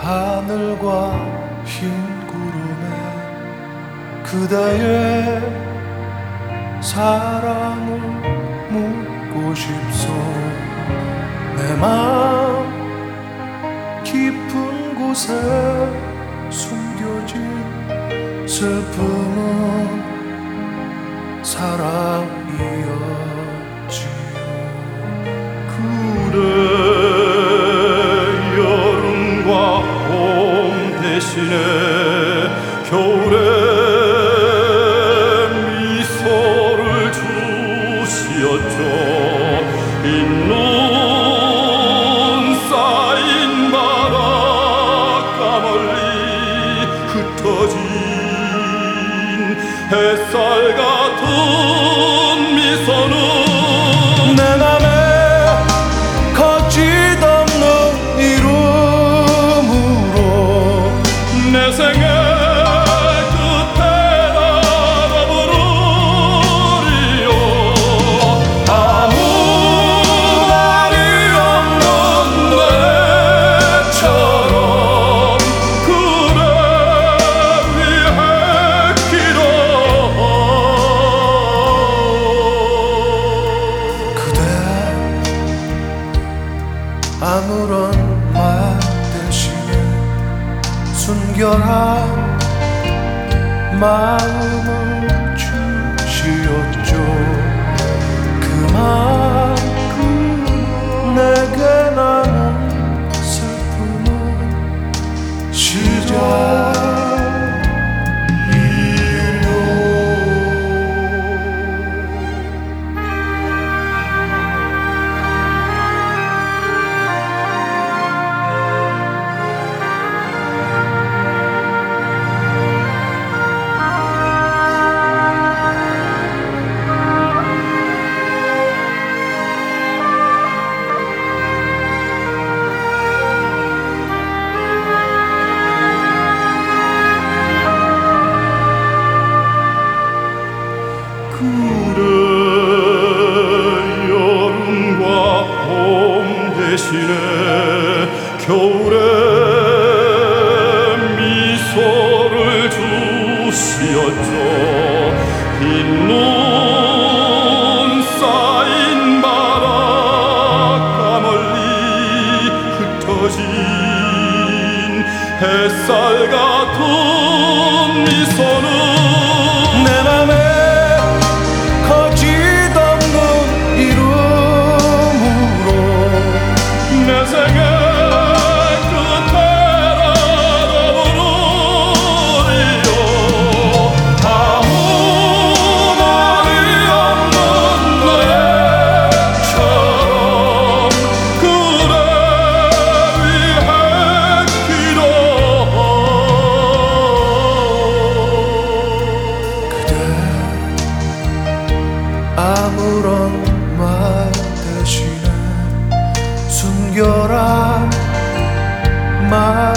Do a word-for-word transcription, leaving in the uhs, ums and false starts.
하늘과 흰 구름에 그대의 사랑을 묻고 싶소. 내 맘 깊은 곳에 숨겨진 슬픔은 사랑이었지요. 그래 여름과 봄 대신에 겨울에 미소를 주시었죠. 흰눈 쌓인 바닷가 멀리 흩어진 햇살 같은 미소는 내 맘에 거짓없는 이름으로 내 생애 끝에 나가 부르리요. 아무 말이 없는 너처럼 그래 위해 기도. 그대 아무런 말 대신에 순결한 마음을 주시었죠. 그만큼 내게 남은 슬픔은 그래 여름과 봄 대신에 겨울에 미소를 주시었죠. 흰눈 쌓인 바닷가 멀리 흩어진 햇살 같은 미소는 내 맘에 거짓없는 이름으로 내 생애 끝에 나가 부르리요. 아무 말이 없는 너처럼 그래 위해 기도. 그대 아무런 말 대신에 순결한 말